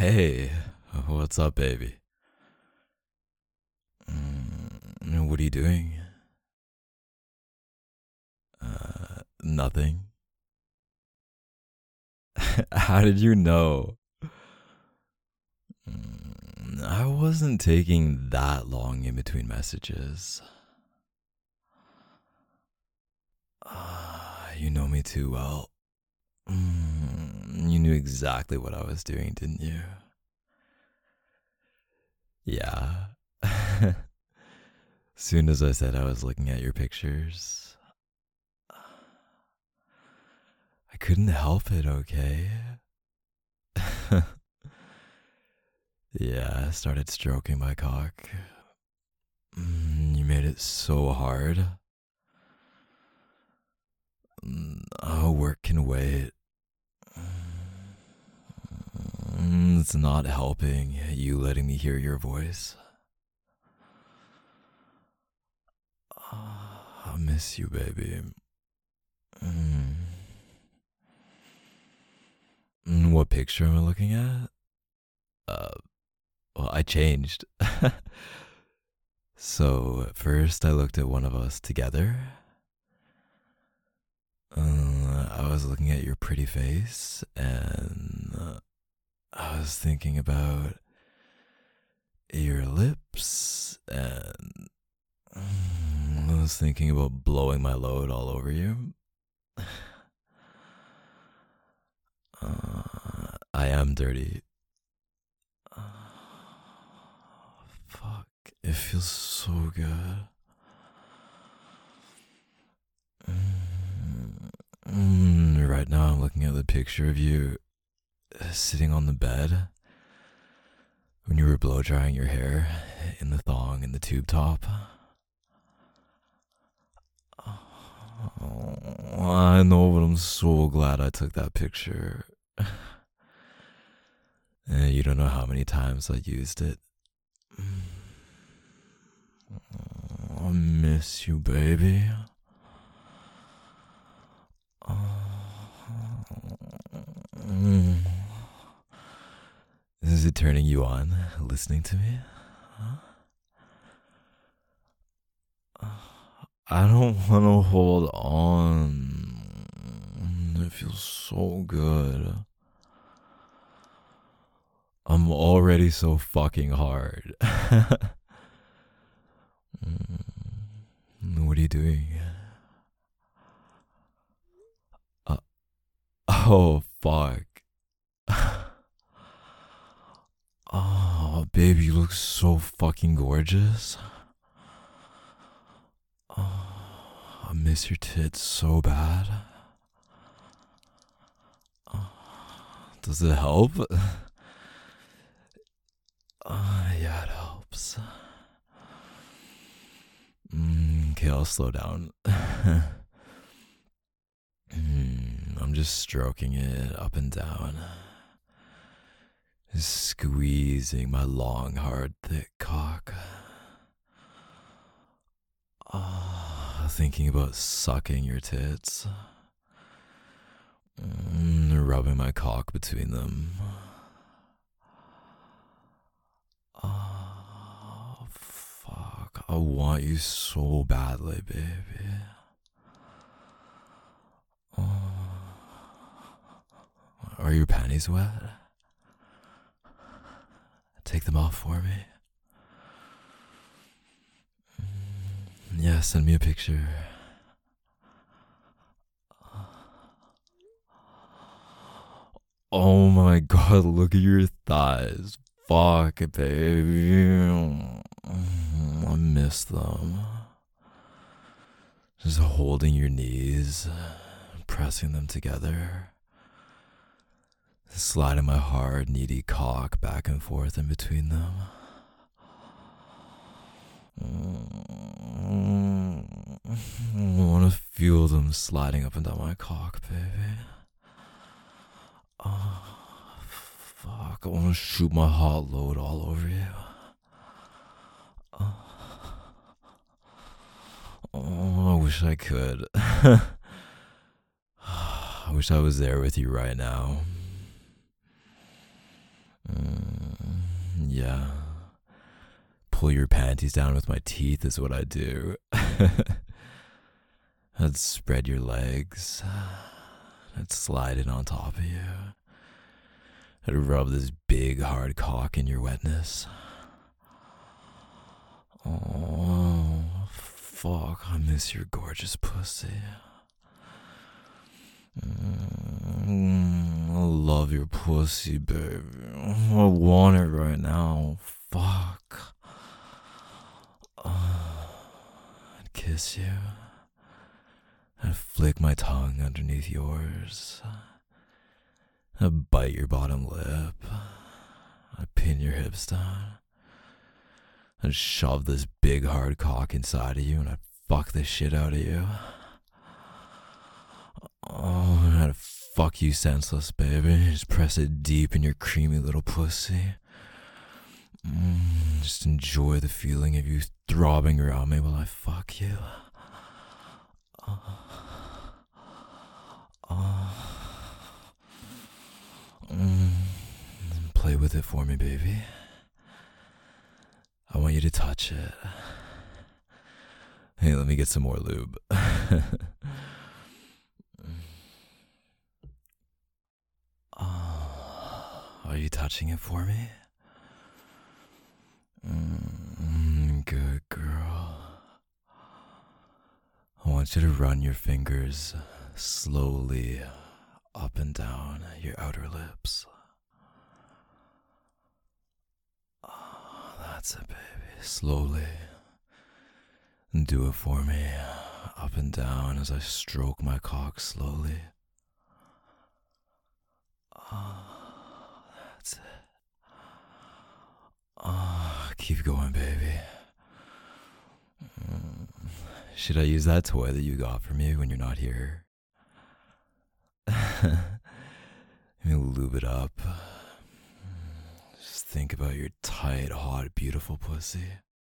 Hey, what's up, baby? What are you doing? Nothing. How did you know? I wasn't taking that long in between messages. You know me too well. You knew exactly what I was doing, didn't you? Yeah. Soon as I said I was looking at your pictures, I couldn't help it, okay? Yeah, I started stroking my cock. You made it so hard. Oh, work can wait. It's not helping you letting me hear your voice. I miss you, baby. What picture am I looking at? Uh, well, I changed. So, at first, I looked at one of us together. I was looking at your pretty face, and I was thinking about your lips, and I was thinking about blowing my load all over you. I am dirty. Fuck, it feels so good. Right now, I'm looking at the picture of you sitting on the bed when you were blow drying your hair in the thong and the tube top. I know, but I'm so glad I took that picture. You don't know how many times I used it. I miss you, baby. Is it turning you on, listening to me? I don't want to hold on. It feels so good. I'm already so fucking hard. What are you doing? Uh, oh, fuck. Oh, baby, you look so fucking gorgeous. Oh, I miss your tits so bad. Does it help? Yeah, it helps. Okay, I'll slow down. I'm just stroking it up and down. Just squeezing my long, hard, thick cock. Thinking about sucking your tits. Rubbing my cock between them. Oh, fuck. I want you so badly, baby. Are your panties wet? Take them off for me. Yeah, send me a picture. Oh my god, look at your thighs. Fuck, baby. I miss them. Just holding your knees, pressing them together, sliding my hard, needy cock back and forth in between them. I want to feel them sliding up and down my cock, baby. Oh, fuck. I want to shoot my hot load all over you. Oh, I wish I could. I wish I was there with you right now. Yeah. Pull your panties down with my teeth is what I do. I'd spread your legs. I'd slide it on top of you. I'd rub this big hard cock in your wetness. Oh, fuck, I miss your gorgeous pussy. I love your pussy, baby. I want it right now. Fuck. I'd kiss you. I'd flick my tongue underneath yours. I'd bite your bottom lip. I'd pin your hips down. I'd shove this big hard cock inside of you and I'd fuck the shit out of you. Oh, and I'd fuck you senseless, baby. Just press it deep in your creamy little pussy. Just enjoy the feeling of you throbbing around me while I fuck you. Play with it for me, baby. I want you to touch it. Hey, let me get some more lube. Are you touching it for me? Good girl. I want you to run your fingers slowly up and down your outer lips. That's it, baby. Slowly. Do it for me. Up and down as I stroke my cock slowly. That's it. Keep going, baby. Should I use that toy that you got for me when you're not here? Let me lube it up. Just think about your tight, hot, beautiful pussy.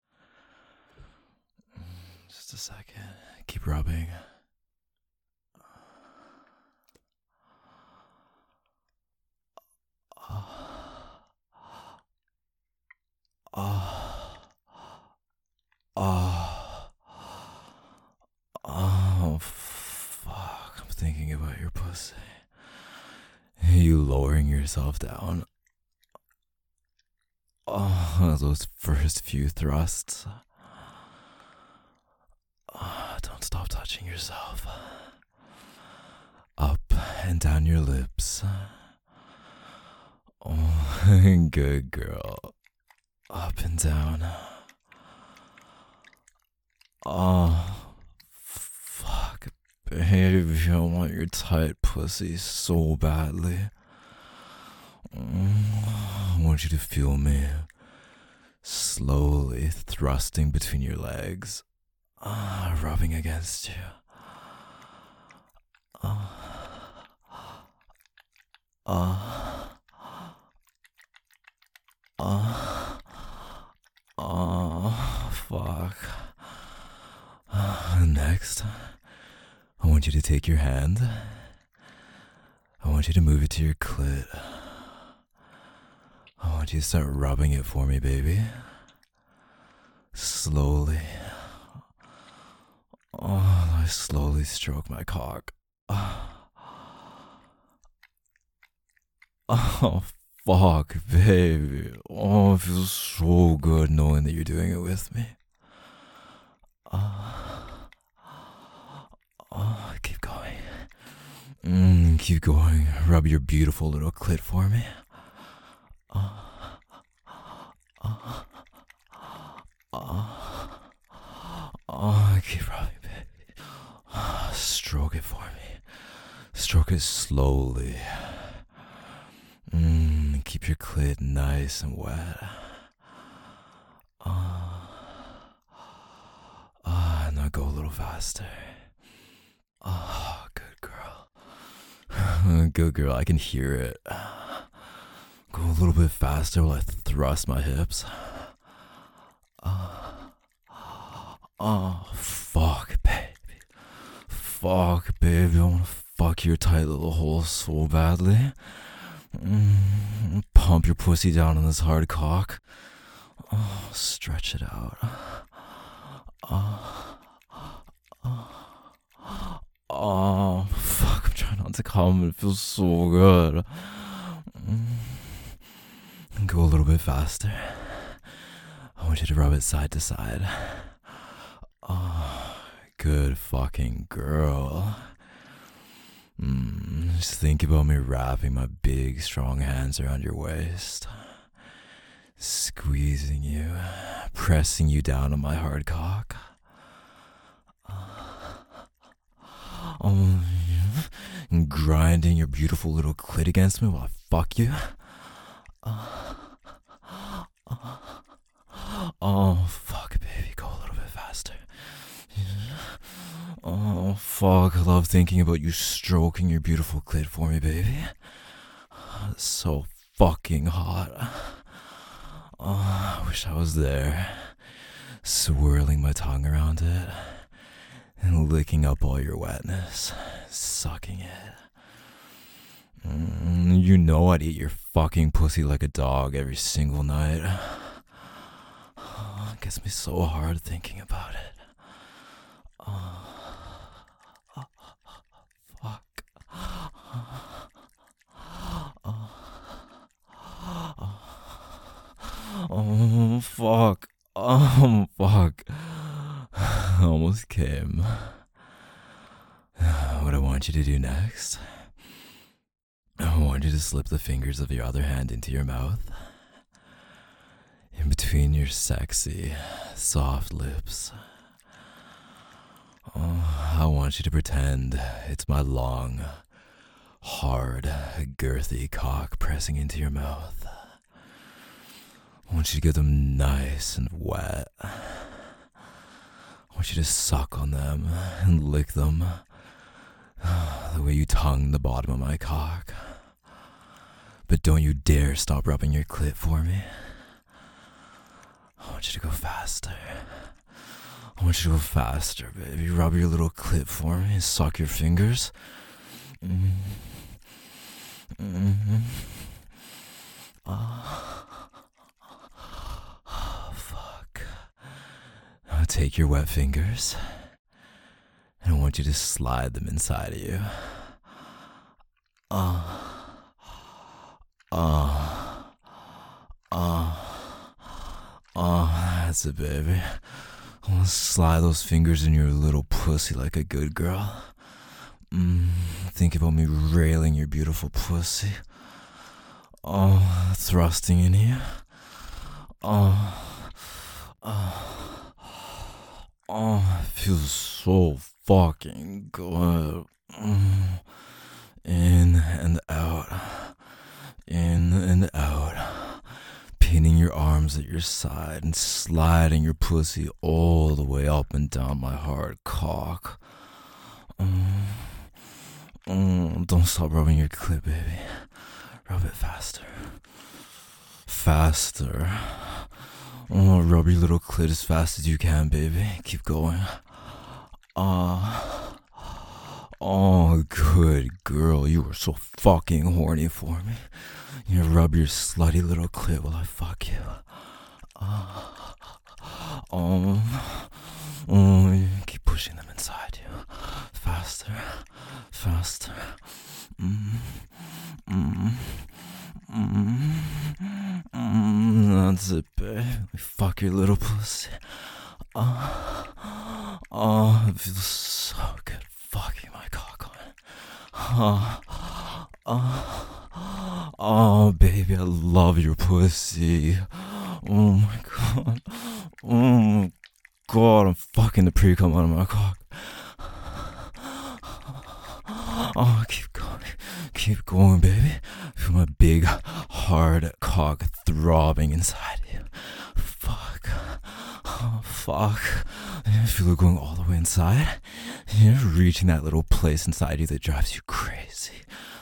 Just a second. Keep rubbing. Oh, fuck. I'm thinking about your pussy. You lowering yourself down. Oh, those first few thrusts. Don't stop touching yourself. Up and down your lips. Oh, good girl. Up and down. Oh, fuck, baby. I want your tight pussy so badly. I want you to feel me slowly thrusting between your legs, rubbing against you. Fuck. Next, I want you to take your hand. I want you to move it to your clit. I want you to start rubbing it for me, baby. Slowly. I slowly stroke my cock. Oh, fuck, baby. Oh, it feels so good knowing that you're doing it with me. Keep going. Keep going. Rub your beautiful little clit for me. Keep rubbing, baby. Stroke it for me. Stroke it slowly. Keep your clit nice and wet. Now go a little faster. Good girl. Good girl, I can hear it. Go a little bit faster while I thrust my hips. Fuck, baby. Fuck, baby. I want to fuck your tight little hole so badly. pump your pussy down on this hard cock. Oh, stretch it out. Oh, fuck, I'm trying not to come. It feels so good. Go a little bit faster. I want you to rub it side to side. Oh, good fucking girl. Just think about me wrapping my big, strong hands around your waist. Squeezing you, pressing you down on my hard cock. And grinding your beautiful little clit against me while I fuck you. Oh, fuck, baby, go a little bit faster. Oh, fuck, I love thinking about you stroking your beautiful clit for me, baby. It's so fucking hot. Oh, I wish I was there, swirling my tongue around it and licking up all your wetness, sucking it. You know I'd eat your fucking pussy like a dog every single night. Oh, it gets me so hard thinking about it. Fuck. Oh, fuck. Oh, fuck. I almost came. What I want you to do next, I want you to slip the fingers of your other hand into your mouth, in between your sexy, soft lips. Oh, I want you to pretend it's my long, hard, girthy cock pressing into your mouth. I want you to get them nice and wet. I want you to suck on them and lick them the way you tongue the bottom of my cock. But don't you dare stop rubbing your clit for me. I want you to go faster. I want you to go faster, baby. Rub your little clit for me and suck your fingers. Fuck. Now take your wet fingers and I want you to slide them inside of you. That's it, baby. I want to slide those fingers in your little pussy like a good girl. Think about me railing your beautiful pussy. Oh, thrusting in you. It feels so fucking good. In and out. In and out. Pinning your arms at your side and sliding your pussy all the way up and down my hard cock. Don't stop rubbing your clit, baby. Rub it faster. Faster. Rub your little clit as fast as you can, baby. Keep going. Oh, good girl. You were so fucking horny for me. You rub your slutty little clit while I fuck you. Keep pushing them inside you. Faster. Faster. That's it, babe. Fuck your little pussy. It feels so good fucking my cock on. Baby, I love your pussy. Oh my god. Oh my god, I'm fucking the pre-cum out of my cock. Keep going, baby. Feel my big, hard cock throbbing inside you. Fuck. Oh, fuck. I feel it going all the way inside. You're reaching that little place inside you that drives you crazy.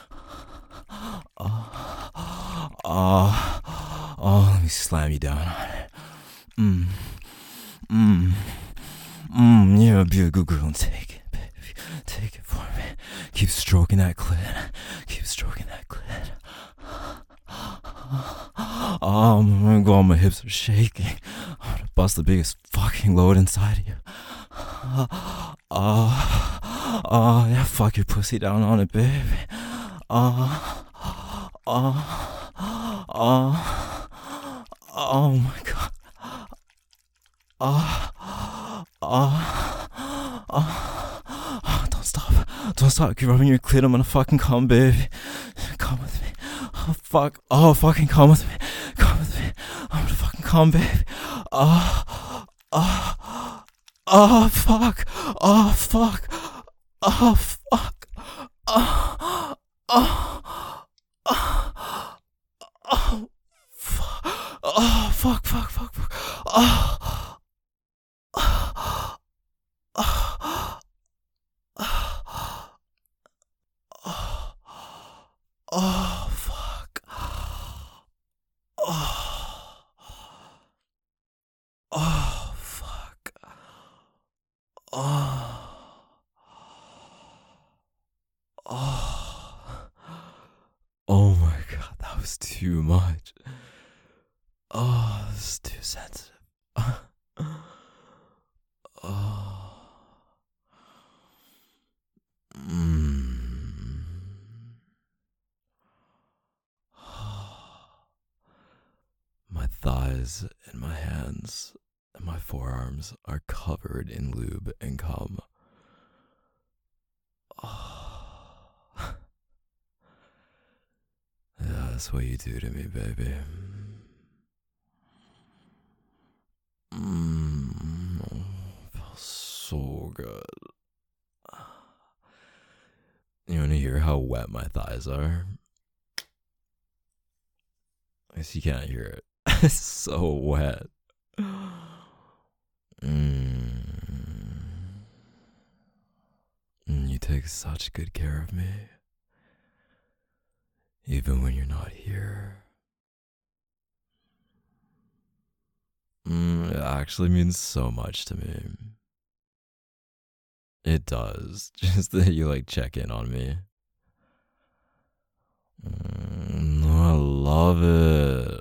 Let me slam you down on it. Yeah, be a good girl and take it, baby. Take it for me. Keep stroking that clit. Keep stroking that clit. I'm gonna go on, my hips are shaking. I'm gonna bust the biggest fucking load inside of you. Yeah, fuck your pussy down on it, baby. Oh my god. Don't stop. Don't stop. Keep rubbing your clit. I'm gonna fucking come, baby. Come with me. Oh, fuck. Oh, fucking come with me. Come with me. I'm gonna fucking come, baby. Oh, fuck. Oh, fuck. Oh, fuck. Oh, fuck. Oh, fuck. Oh, fuck. Oh my god, that was too much. Oh, this is too sensitive. My thighs and my hands and my forearms are covered in lube and cum. Yeah, that's what you do to me, baby. Feels so good. You want to hear how wet my thighs are? I guess you can't hear it. It's so wet. You take such good care of me. Even when you're not here. It actually means so much to me. It does. Just that you like check in on me. I love it.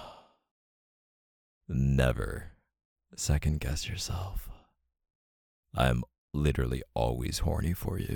Never second guess yourself. I am literally always horny for you.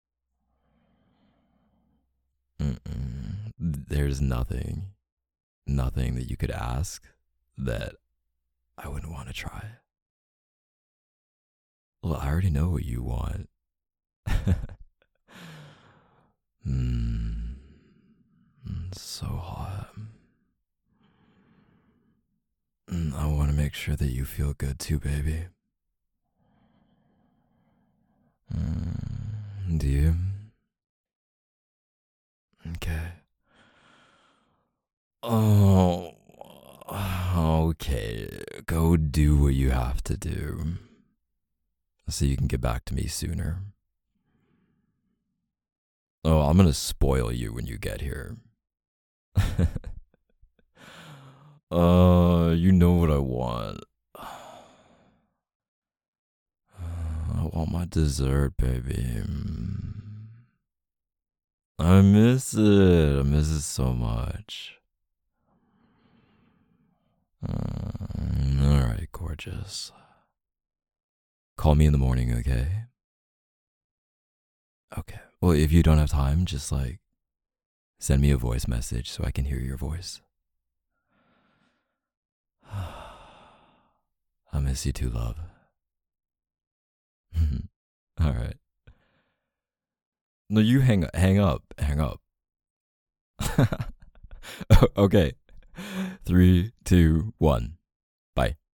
There's nothing that you could ask that I wouldn't want to try. Well, I already know what you want. So hot. I want to make sure that you feel good too, baby. Do you? Okay. Oh, okay. Go do what you have to do so you can get back to me sooner. Oh, I'm gonna spoil you when you get here. You know what I want. I want my dessert, baby. I miss it. I miss it so much. Alright, gorgeous. Call me in the morning, okay? Okay. Well, if you don't have time, just like send me a voice message so I can hear your voice. I miss you too, love. Alright. No, you hang up. Okay. 3, 2, 1. Bye.